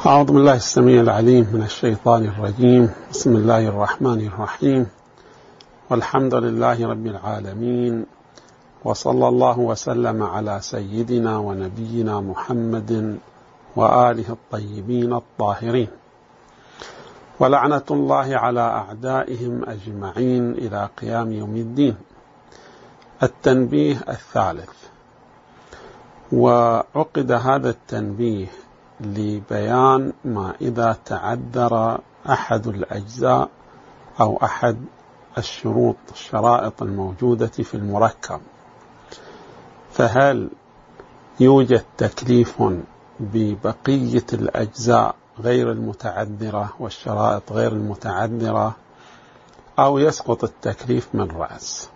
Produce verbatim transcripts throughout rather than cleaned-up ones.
أعوذ بالله السميع العليم من الشيطان الرجيم. بسم الله الرحمن الرحيم، والحمد لله رب العالمين، وصلى الله وسلم على سيدنا ونبينا محمد وآله الطيبين الطاهرين، ولعنة الله على أعدائهم أجمعين إلى قيام يوم الدين. التنبيه الثالث، وعقد هذا التنبيه لبيان ما إذا تعذر أحد الأجزاء أو أحد الشروط الشرائط الموجودة في المركب، فهل يوجد تكليف ببقية الأجزاء غير المتعذرة والشرائط غير المتعذرة، أو يسقط التكليف من رأس؟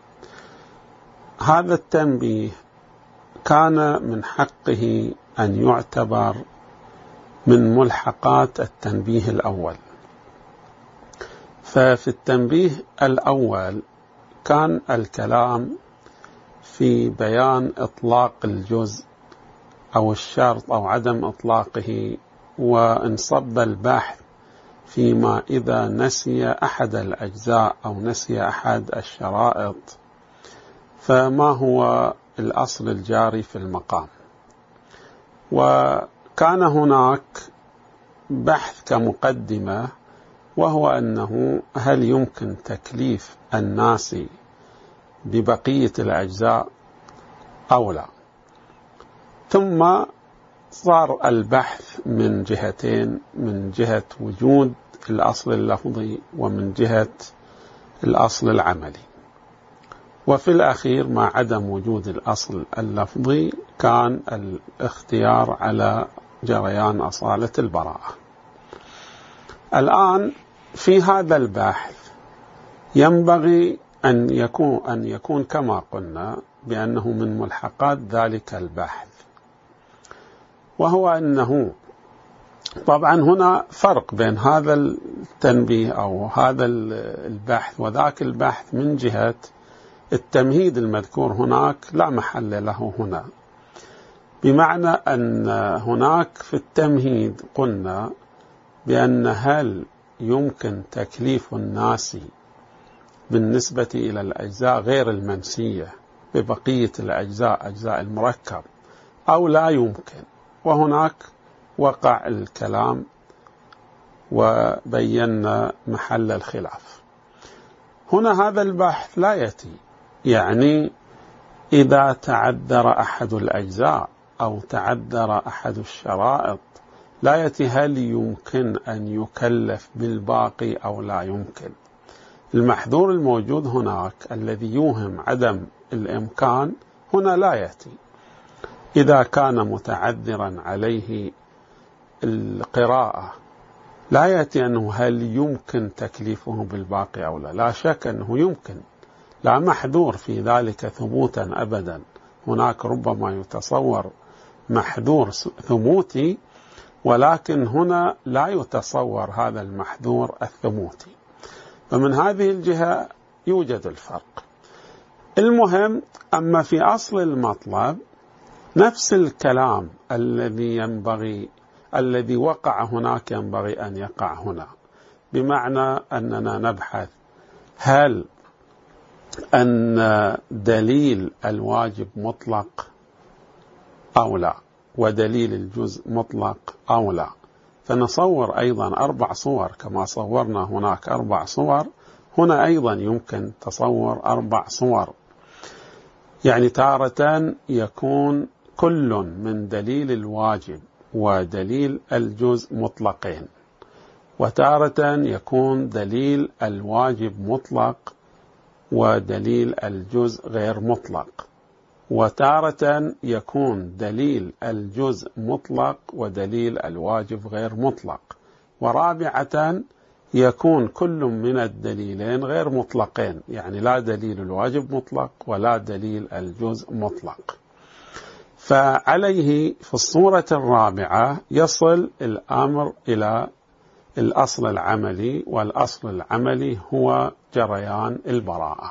هذا التنبيه كان من حقه أن يعتبر من ملحقات التنبيه الأول. ففي التنبيه الأول كان الكلام في بيان إطلاق الجزء أو الشرط أو عدم إطلاقه، وانصب البحث فيما إذا نسي أحد الأجزاء أو نسي أحد الشرائط فما هو الأصل الجاري في المقام. وكان هناك بحث كمقدمة، وهو أنه هل يمكن تكليف الناس ببقية الأجزاء أو لا. ثم صار البحث من جهتين، من جهة وجود الأصل اللفظي ومن جهة الأصل العملي. وفي الأخير مع عدم وجود الأصل اللفظي كان الاختيار على جريان أصالة البراءة. الآن في هذا البحث ينبغي أن يكون أن يكون كما قلنا بأنه من ملحقات ذلك البحث، وهو أنه طبعا هنا فرق بين هذا التنبيه أو هذا البحث وذاك البحث. من جهة التمهيد المذكور هناك لا محل له هنا، بمعنى أن هناك في التمهيد قلنا بأن هل يمكن تكليف الناس بالنسبة إلى الأجزاء غير المنسية ببقية الأجزاء أجزاء المركب أو لا يمكن. وهناك وقع الكلام وبينا محل الخلاف. هنا هذا البحث لا يأتي يعني إذا تعذر أحد الأجزاء أو تعذر أحد الشرائط، لا يأتي هل يمكن أن يكلف بالباقي أو لا يمكن. المحذور الموجود هناك الذي يوهم عدم الإمكان هنا لا يأتي. إذا كان متعذرا عليه القراءة لا يأتي أنه هل يمكن تكليفه بالباقي أو لا. لا شك أنه يمكن، لا محذور في ذلك ثبوتا أبدا. هناك ربما يتصور محذور ثبوتي، ولكن هنا لا يتصور هذا المحذور الثبوتي. فمن هذه الجهة يوجد الفرق. المهم، أما في أصل المطلب نفس الكلام الذي ينبغي الذي وقع هناك ينبغي أن يقع هنا، بمعنى أننا نبحث هل أن دليل الواجب مطلق أو لا، ودليل الجزء مطلق أو لا. فنصور أيضا أربع صور كما صورنا هناك أربع صور، هنا أيضا يمكن تصور أربع صور. يعني تارة يكون كل من دليل الواجب ودليل الجزء مطلقين، وتارة يكون دليل الواجب مطلق ودليل الجزء غير مطلق، وتارة يكون دليل الجزء مطلق ودليل الواجب غير مطلق، ورابعة يكون كل من الدليلين غير مطلقين، يعني لا دليل الواجب مطلق ولا دليل الجزء مطلق. فعليه في الصورة الرابعة يصل الأمر إلى الأصل العملي، والأصل العملي هو جريان البراءة.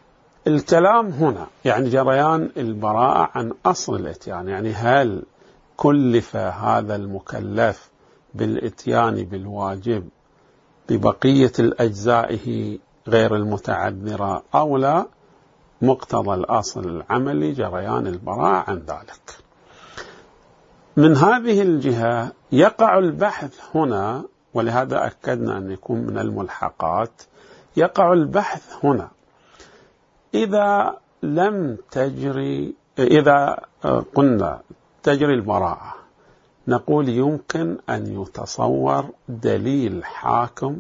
الكلام هنا يعني جريان البراءة عن أصل الإتيان، يعني هل كلف هذا المكلف بالإتيان بالواجب ببقية الأجزائه غير المتعذرة أو لا، مقتضى الأصل العملي جريان البراءة عن ذلك. من هذه الجهة يقع البحث هنا، ولهذا أكدنا أن يكون من الملحقات، يقع البحث هنا إذا لم تجري، إذا قلنا تجري البراءة، نقول يمكن أن يتصور دليل حاكم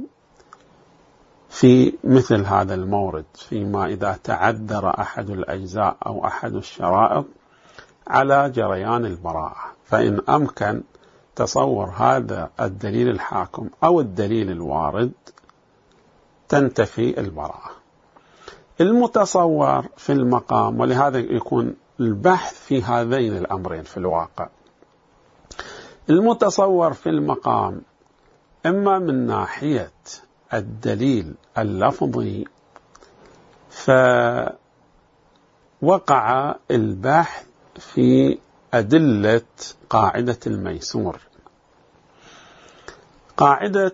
في مثل هذا المورد، فيما إذا تعذر أحد الأجزاء أو أحد الشرائط على جريان البراءة، فإن أمكن تصور هذا الدليل الحاكم أو الدليل الوارد تنتفي البراءة. المتصور في المقام، ولهذا يكون البحث في هذين الأمرين في الواقع، المتصور في المقام إما من ناحية الدليل اللفظي، فوقع البحث في أدلة قاعدة الميسور. قاعدة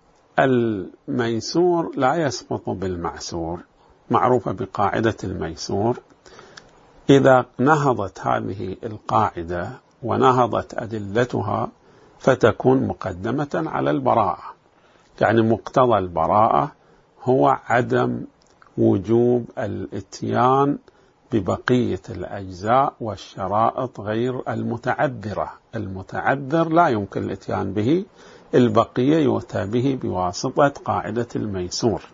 الميسور لا يسقط بالمعسور، معروفة بقاعدة الميسور. إذا نهضت هذه القاعدة ونهضت أدلتها فتكون مقدمة على البراءة، يعني مقتضى البراءة هو عدم وجوب الاتيان ببقية الأجزاء والشرائط غير المتعذرة. المتعذر لا يمكن الاتيان به، البقية يؤتى به بواسطة قاعدة الميسور.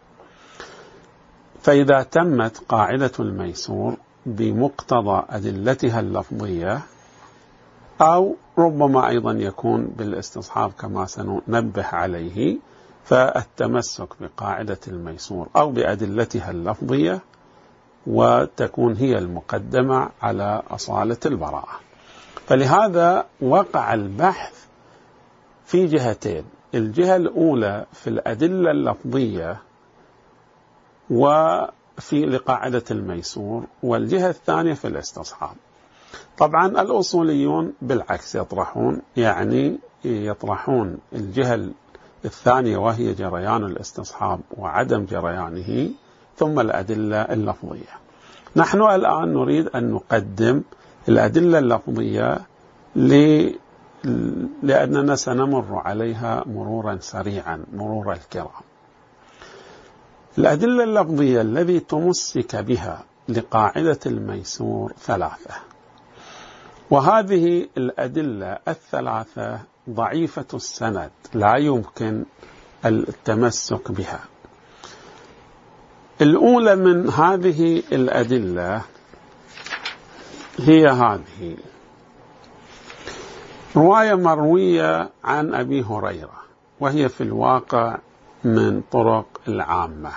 فإذا تمت قاعدة الميسور بمقتضى أدلتها اللفظية، أو ربما أيضا يكون بالاستصحاب كما سننبه عليه، فالتمسك بقاعدة الميسور أو بأدلتها اللفظية وتكون هي المقدمة على أصالة البراءة. فلهذا وقع البحث في جهتين، الجهة الأولى في الأدلة اللفظية وفي لقاعدة الميسور، والجهة الثانية في الاستصحاب. طبعا الأصوليون بالعكس يطرحون، يعني يطرحون الجهة الثانية وهي جريان الاستصحاب وعدم جريانه، ثم الأدلة اللفظية. نحن الآن نريد أن نقدم الأدلة اللفظية لأننا سنمر عليها مرورا سريعا مرور الكرام. الأدلة اللفظية الذي تمسك بها لقاعدة الميسور ثلاثة، وهذه الأدلة الثلاثة ضعيفة السند، لا يمكن التمسك بها. الأولى من هذه الأدلة هي هذه رواية مروية عن أبي هريرة، وهي في الواقع من طرق العامة،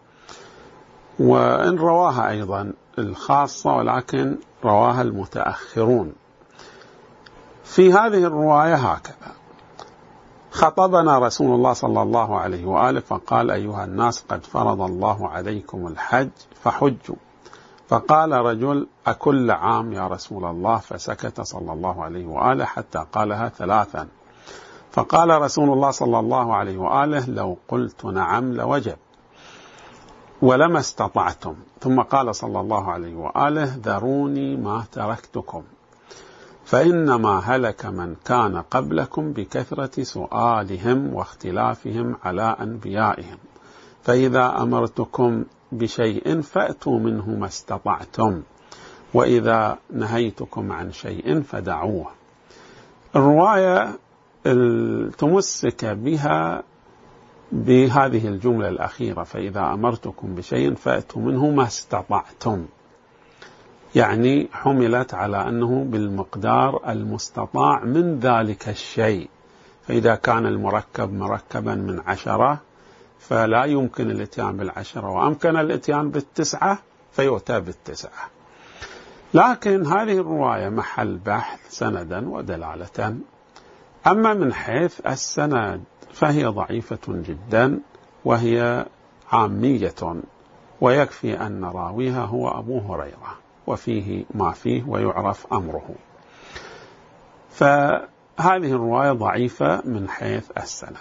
وإن رواها أيضا الخاصة ولكن رواها المتأخرون. في هذه الرواية هكذا: خطبنا رسول الله صلى الله عليه وآله فقال: أيها الناس، قد فرض الله عليكم الحج فحجوا. فقال رجل: أكل عام يا رسول الله؟ فسكت صلى الله عليه وآله حتى قالها ثلاثا. فقال رسول الله صلى الله عليه وآله: لو قلت نعم لوجب ولما استطعتم. ثم قال صلى الله عليه وآله: ذروني ما تركتكم، فإنما هلك من كان قبلكم بكثرة سؤالهم واختلافهم على أنبيائهم، فإذا أمرتكم بشيء فأتوا منه ما استطعتم، وإذا نهيتكم عن شيء فدعوه. الرواية تمسك بها بهذه الجملة الأخيرة: فإذا أمرتكم بشيء فأتوا منه ما استطعتم، يعني حملت على أنه بالمقدار المستطاع من ذلك الشيء. فإذا كان المركب مركبا من عشرة فلا يمكن الاتيان بالعشرة، وأمكن الاتيان بالتسعة فيؤتى بالتسعة. لكن هذه الرواية محل بحث سندا ودلالة. أما من حيث السند فهي ضعيفة جدا، وهي عامية، ويكفي أن راويها هو أبو هريرة، وفيه ما فيه ويعرف أمره. فهذه الرواية ضعيفة من حيث السند.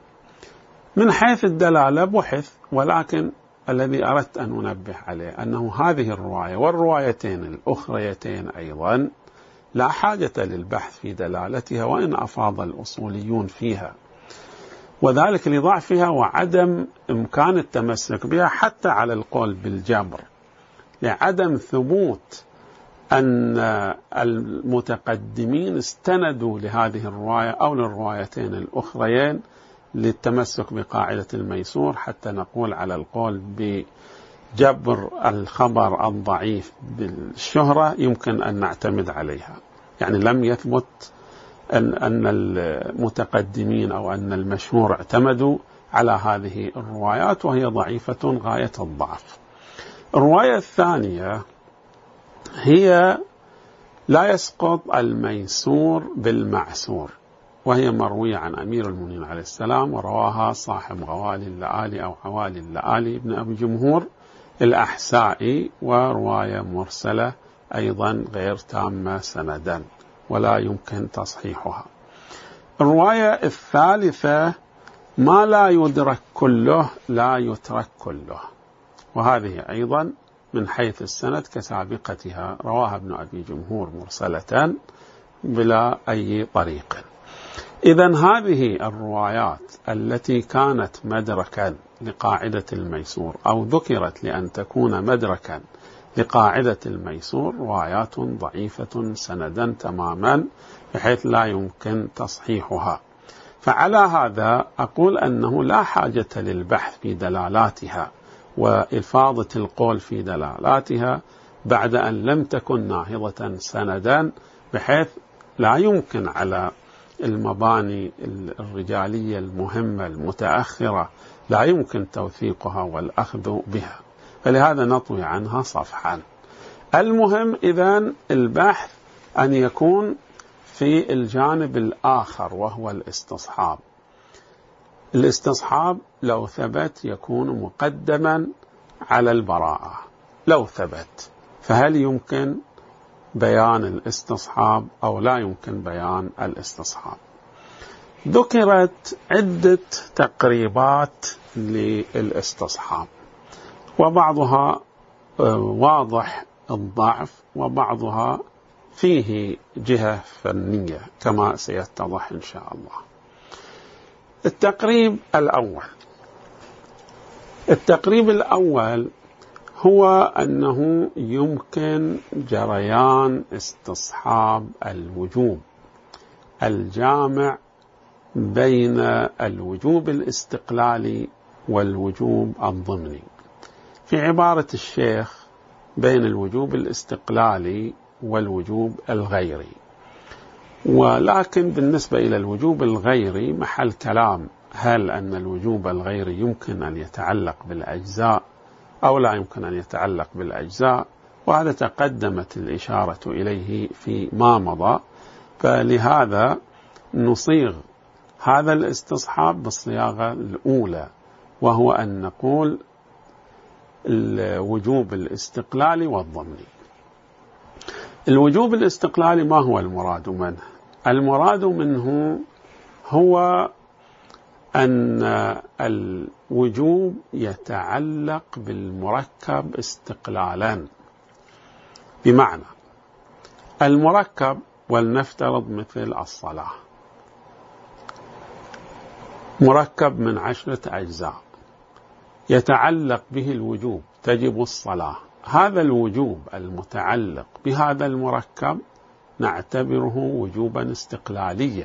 من حيث الدلالة بحث، ولكن الذي أردت أن أنبه عليه أنه هذه الرواية والروايتين الأخريتين أيضا لا حاجة للبحث في دلالتها وإن أفاض الأصوليون فيها، وذلك لضعفها وعدم إمكان التمسك بها حتى على القول بالجبر، لعدم ثبوت أن المتقدمين استندوا لهذه الرواية أو للروايتين الأخريين للتمسك بقاعدة الميسور حتى نقول على القول بجبر الخبر الضعيف بالشهرة يمكن أن نعتمد عليها. يعني لم يثبت أن أن المتقدمين أو أن المشهور اعتمدوا على هذه الروايات وهي ضعيفة غاية الضعف. الرواية الثانية هي لا يسقط الميسور بالمعسور، وهي مروية عن أمير المؤمنين عليه السلام، ورواها صاحب غوالي اللآلي أو عوالي اللآلي ابن أبي جمهور الأحسائي، ورواية مرسلة أيضا غير تامة سندا ولا يمكن تصحيحها. الرواية الثالثة ما لا يدرك كله لا يترك كله، وهذه أيضا من حيث السند كسابقتها، رواها ابن أبي جمهور مرسلة بلا أي طريق. إذن هذه الروايات التي كانت مدركا لقاعدة الميسور أو ذكرت لأن تكون مدركا لقاعدة الميسور روايات ضعيفة سندا تماما بحيث لا يمكن تصحيحها. فعلى هذا أقول أنه لا حاجة للبحث في دلالاتها وإفاضة القول في دلالاتها بعد أن لم تكن ناهضة سندا، بحيث لا يمكن على المباني الرجالية المهمة المتأخرة لا يمكن توثيقها والأخذ بها، فلهذا نطوي عنها صفحا. المهم إذن البحث أن يكون في الجانب الآخر وهو الاستصحاب. الاستصحاب لو ثبت يكون مقدما على البراءة، لو ثبت فهل يمكن بيان الاستصحاب أو لا يمكن بيان الاستصحاب؟ ذكرت عدة تقريبات للاستصحاب، وبعضها واضح الضعف وبعضها فيه جهة فنية كما سيتضح إن شاء الله. التقريب الأول التقريب الأول هو أنه يمكن جريان استصحاب الوجوب الجامع بين الوجوب الاستقلالي والوجوب الضمني. في عبارة الشيخ بين الوجوب الاستقلالي والوجوب الغيري، ولكن بالنسبة إلى الوجوب الغيري محل كلام هل أن الوجوب الغيري يمكن أن يتعلق بالأجزاء أو لا يمكن أن يتعلق بالأجزاء، وهذا تقدمت الإشارة إليه في ما مضى. فلهذا نصيغ هذا الاستصحاب بالصياغة الأولى، وهو أن نقول الوجوب الاستقلالي والضمني. الوجوب الاستقلالي ما هو المراد منه؟ المراد منه هو أن الوجوب يتعلق بالمركب استقلالا، بمعنى المركب ولنفترض مثل الصلاة مركب من عشرة أجزاء يتعلق به الوجوب، تجب الصلاة. هذا الوجوب المتعلق بهذا المركب نعتبره وجوبا استقلاليا،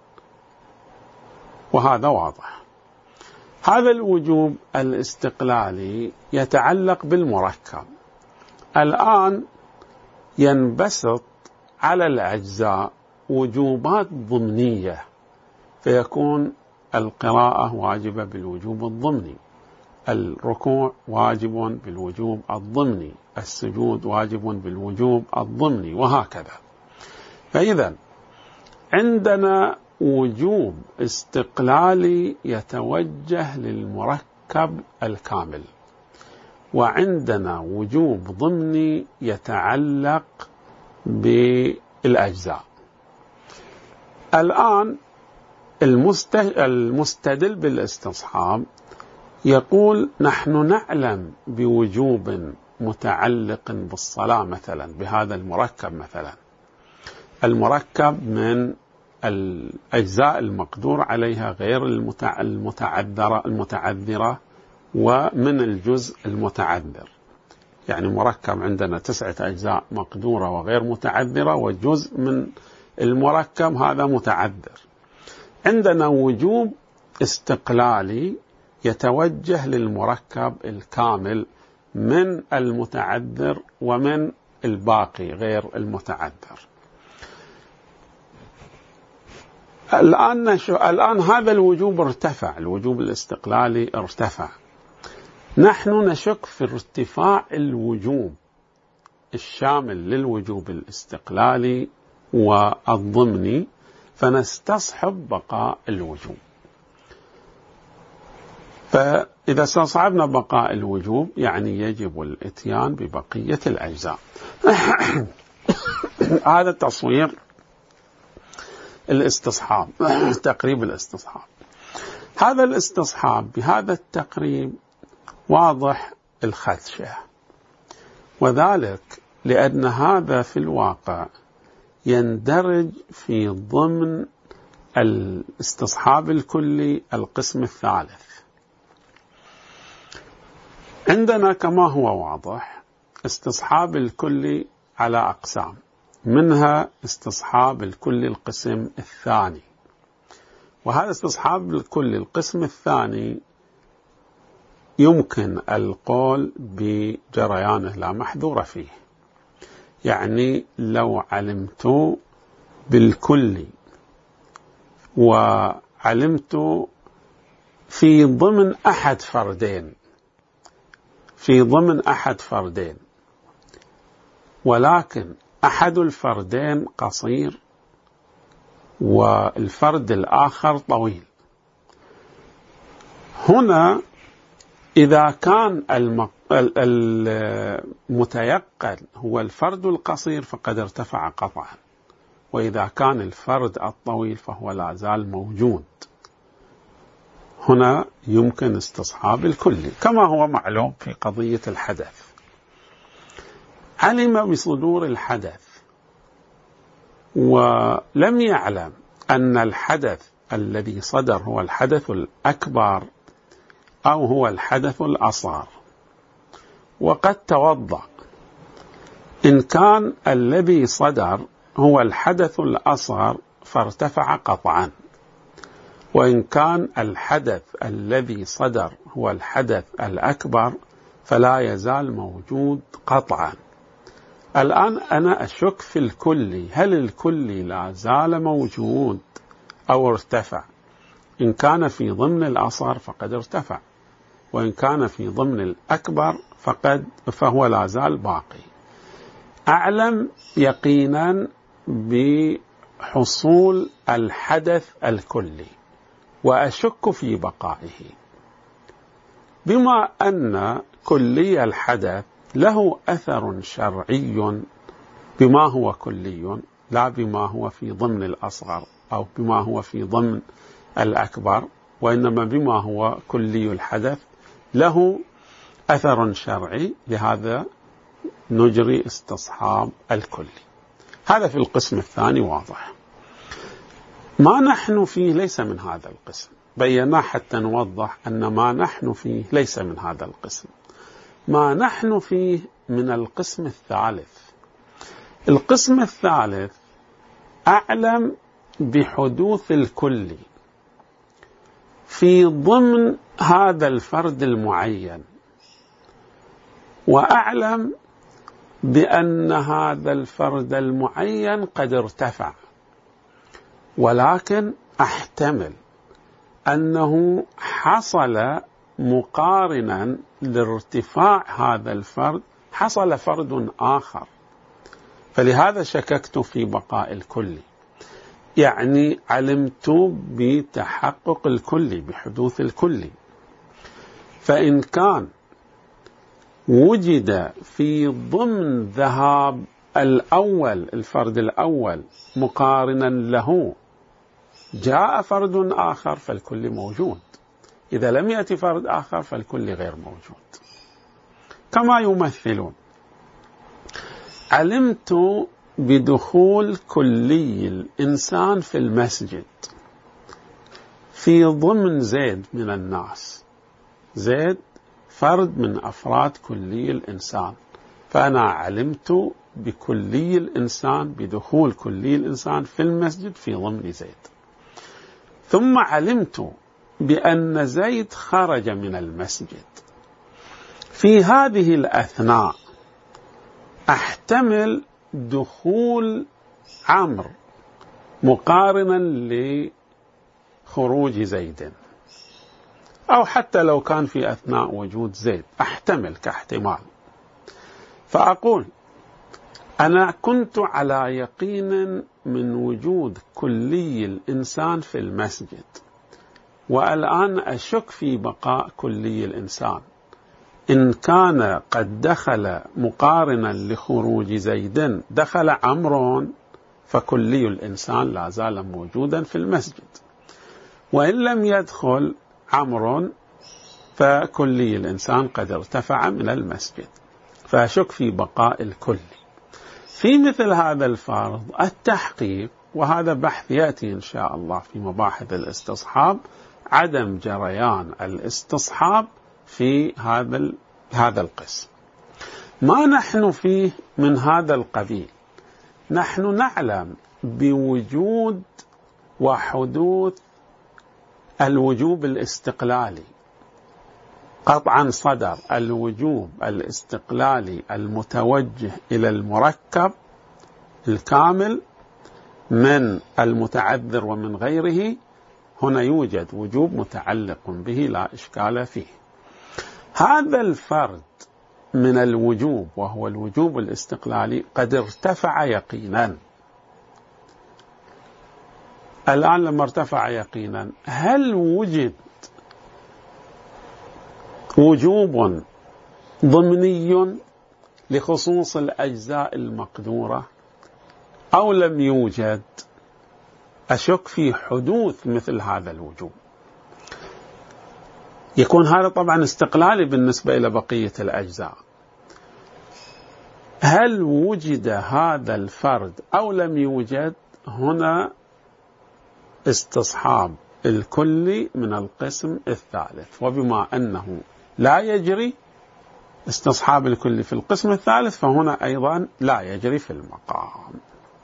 وهذا واضح. هذا الوجوب الاستقلالي يتعلق بالمركب، الآن ينبسط على الأجزاء وجوبات ضمنية، فيكون القراءة واجبة بالوجوب الضمني، الركوع واجب بالوجوب الضمني، السجود واجب بالوجوب الضمني، وهكذا. فإذا عندنا وجوب استقلالي يتوجه للمركب الكامل، وعندنا وجوب ضمني يتعلق بالأجزاء. الآن المستدل بالاستصحاب يقول نحن نعلم بوجوب متعلق بالصلاة مثلا بهذا المركب، مثلا المركب من الأجزاء المقدور عليها غير المتعذرة المتعذرة ومن الجزء المتعذر. يعني مركب عندنا تسعة أجزاء مقدورة وغير متعذرة، وجزء من المركب هذا متعذر. عندنا وجوب استقلالي يتوجه للمركب الكامل من المتعذر ومن الباقي غير المتعذر. الآن نشو الآن هذا الوجوب ارتفع، الوجوب الاستقلالي ارتفع. نحن نشك في ارتفاع الوجوب الشامل للوجوب الاستقلالي والضمني، فنستصحب بقاء الوجوب. فإذا استصحبنا بقاء الوجوب يعني يجب الإتيان ببقية الأجزاء. هذا تصوير الاستصحاب، تقريب الاستصحاب. هذا الاستصحاب بهذا التقريب واضح الخدشة، وذلك لأن هذا في الواقع يندرج في ضمن الاستصحاب الكلي القسم الثالث. عندنا كما هو واضح استصحاب الكلي على أقسام، منها استصحاب الكلي القسم الثاني، وهذا استصحاب الكلي القسم الثاني يمكن القول بجريانه لا محذور فيه. يعني لو علمت بالكلي وعلمت في ضمن أحد فردين في ضمن أحد فردين ولكن أحد الفردين قصير والفرد الآخر طويل، هنا إذا كان المتيقن هو الفرد القصير فقد ارتفع قطعا، وإذا كان الفرد الطويل فهو لا زال موجود. هنا يمكن استصحاب الكلي كما هو معلوم في قضية الحدث. علم بصدور الحدث ولم يعلم أن الحدث الذي صدر هو الحدث الأكبر أو هو الحدث الأصغر، وقد توضأ. إن كان الذي صدر هو الحدث الأصغر فارتفع قطعا، وإن كان الحدث الذي صدر هو الحدث الأكبر فلا يزال موجود قطعا. الآن أنا أشك في الكلي، هل الكلي لا زال موجود أو ارتفع؟ إن كان في ضمن الأصغر فقد ارتفع، وإن كان في ضمن الأكبر فقد فهو لا زال باقي. أعلم يقينا بحصول الحدث الكلي وأشك في بقائه، بما أن كلي الحدث له أثر شرعي بما هو كلي لا بما هو في ضمن الأصغر أو بما هو في ضمن الأكبر، وإنما بما هو كلي الحدث له أثر شرعي، لهذا نجري استصحاب الكلي. هذا في القسم الثاني واضح. ما نحن فيه ليس من هذا القسم، بينا حتى نوضح أن ما نحن فيه ليس من هذا القسم. ما نحن فيه من القسم الثالث. القسم الثالث أعلم بحدوث الكلي في ضمن هذا الفرد المعين، وأعلم بأن هذا الفرد المعين قد ارتفع، ولكن أحتمل أنه حصل مقارنا لارتفاع هذا الفرد حصل فرد آخر، فلهذا شككت في بقاء الكلي. يعني علمت بتحقق الكلي، بحدوث الكلي. فإن كان وجد في ضمن ذهاب الأول الفرد الأول مقارنا له جاء فرد آخر فالكل موجود، إذا لم يأتي فرد آخر فالكل غير موجود. كما يمثلون: علمت بدخول كلي الإنسان في المسجد في ضمن زيد من الناس. زيد فرد من أفراد كلي الإنسان، فأنا علمت بكلي الإنسان، بدخول كلي الإنسان في المسجد في ضمن زيد. ثم علمت بأن زيد خرج من المسجد. في هذه الأثناء أحتمل دخول عمرو مقارنا لخروج زيد، أو حتى لو كان في أثناء وجود زيد، أحتمل كاحتمال. فأقول أنا كنت على يقين من وجود كلي الإنسان في المسجد، والآن أشك في بقاء كلي الإنسان. إن كان قد دخل مقارنا لخروج زيد دخل عمرو، فكلي الإنسان لا زال موجودا في المسجد، وإن لم يدخل عمرو فكلي الإنسان قد ارتفع من المسجد، فأشك في بقاء الكل. في مثل هذا الفرض التحقيق، وهذا بحث يأتي إن شاء الله في مباحث الاستصحاب، عدم جريان الاستصحاب في هذا هذا القسم. ما نحن فيه من هذا القبيل، نحن نعلم بوجود وحدوث الوجوب الاستقلالي. قطعا صدر الوجوب الاستقلالي المتوجه إلى المركب الكامل من المتعذر ومن غيره، هنا يوجد وجوب متعلق به لا إشكال فيه. هذا الفرد من الوجوب وهو الوجوب الاستقلالي قد ارتفع يقينا. الآن لما ارتفع يقينا، هل وجد وجوب ضمني لخصوص الأجزاء المقدورة أو لم يوجد؟ أشك في حدوث مثل هذا الوجوب. يكون هذا طبعا استقلالي بالنسبة إلى بقية الأجزاء. هل وجد هذا الفرد أو لم يوجد؟ هنا استصحاب الكلي من القسم الثالث، وبما أنه لا يجري استصحاب الكلي في القسم الثالث، فهنا أيضا لا يجري في المقام.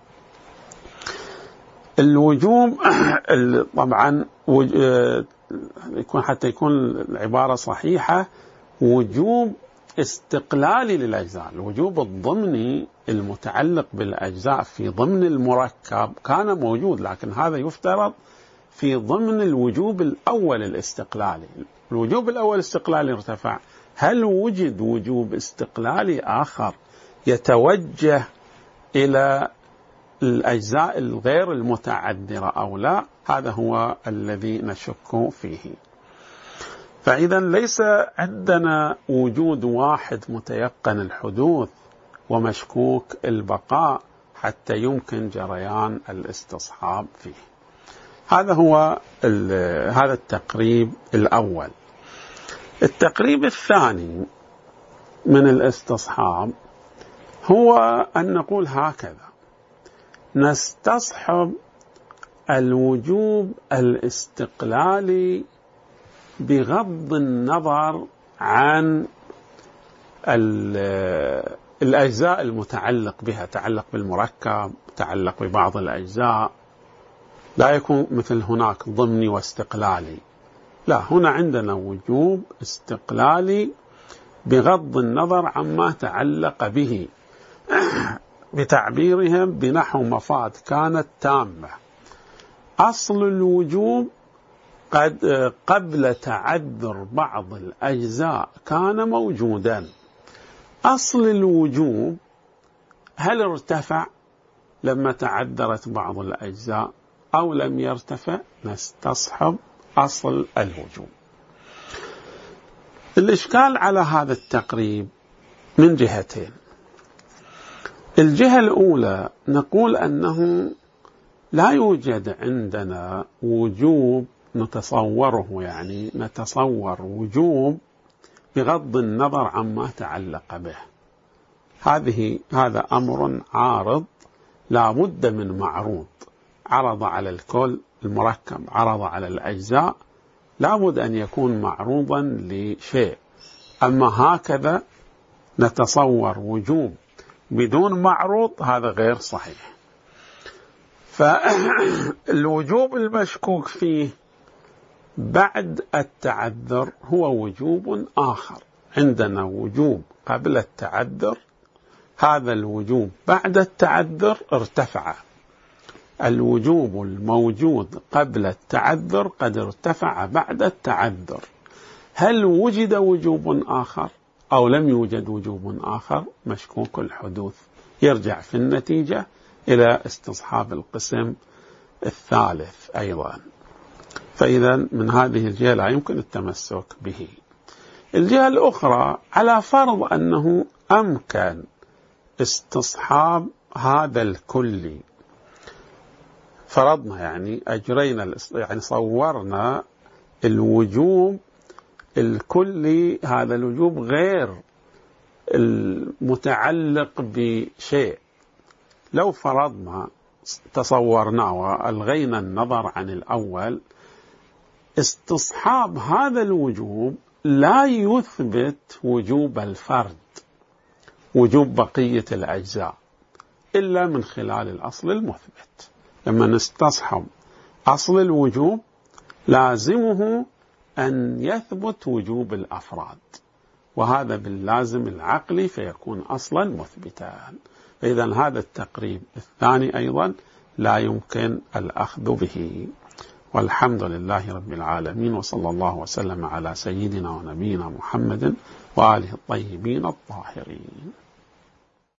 الوجوب طبعا يكون حتى يكون العبارة صحيحة وجوب استقلالي للأجزاء. الوجوب الضمني المتعلق بالأجزاء في ضمن المركب كان موجود، لكن هذا يفترض في ضمن الوجوب الأول الاستقلالي. الوجوب الأول الاستقلالي ارتفع، هل وجد وجوب استقلالي آخر يتوجه إلى الأجزاء الغير المتعذرة أو لا؟ هذا هو الذي نشك فيه. فإذا ليس عندنا وجود واحد متيقن الحدوث ومشكوك البقاء حتى يمكن جريان الاستصحاب فيه. هذا هو هذا التقريب الأول. التقريب الثاني من الاستصحاب هو أن نقول هكذا: نستصحب الوجوب الاستقلالي بغض النظر عن الأجزاء المتعلق بها، تعلق بالمركب، تعلق ببعض الأجزاء، لا يكون مثل هناك ضمني واستقلالي. لا، هنا عندنا وجوب استقلالي بغض النظر عما تعلق به، بتعبيرهم بنحو مفاد كانت تامة. أصل الوجوب قد قبل تعذر بعض الأجزاء كان موجودا. أصل الوجوب هل ارتفع لما تعذرت بعض الأجزاء أو لم يرتفع؟ نستصحب أصل الوجوب. الإشكال على هذا التقريب من جهتين. الجهة الأولى نقول أنه لا يوجد عندنا وجوب نتصوره، يعني نتصور وجوب بغض النظر عما تعلق به. هذه هذا أمر عارض لا بد من معروض، عرض على الكل المركب، عرض على الأجزاء، لا بد أن يكون معروضا لشيء. أما هكذا نتصور وجوب بدون معروض هذا غير صحيح. فالوجوب المشكوك فيه بعد التعذر هو وجوب آخر. عندنا وجوب قبل التعذر، هذا الوجوب بعد التعذر ارتفع. الوجوب الموجود قبل التعذر قد ارتفع بعد التعذر. هل وجد وجوب آخر أو لم يوجد وجوب آخر؟ مشكوك الحدوث. يرجع في النتيجة إلى استصحاب القسم الثالث أيضا. فإذا من هذه الجهة لا يمكن التمسك به. الجهة الأخرى، على فرض أنه أمكن استصحاب هذا الكلي، فرضنا يعني أجرينا يعني صورنا الوجوب الكلي، هذا الوجوب غير المتعلق بشيء. لو فرضنا تصورنا وألغينا النظر عن الأول، استصحاب هذا الوجوب لا يثبت وجوب الفرد، وجوب بقية الأجزاء، إلا من خلال الأصل المثبت. لما نستصحب أصل الوجوب لازمه أن يثبت وجوب الأفراد، وهذا باللازم العقلي فيكون أصلا مثبتا. فإذا هذا التقريب الثاني أيضا لا يمكن الأخذ به. والحمد لله رب العالمين، وصلى الله وسلم على سيدنا ونبينا محمد وآله الطيبين الطاهرين.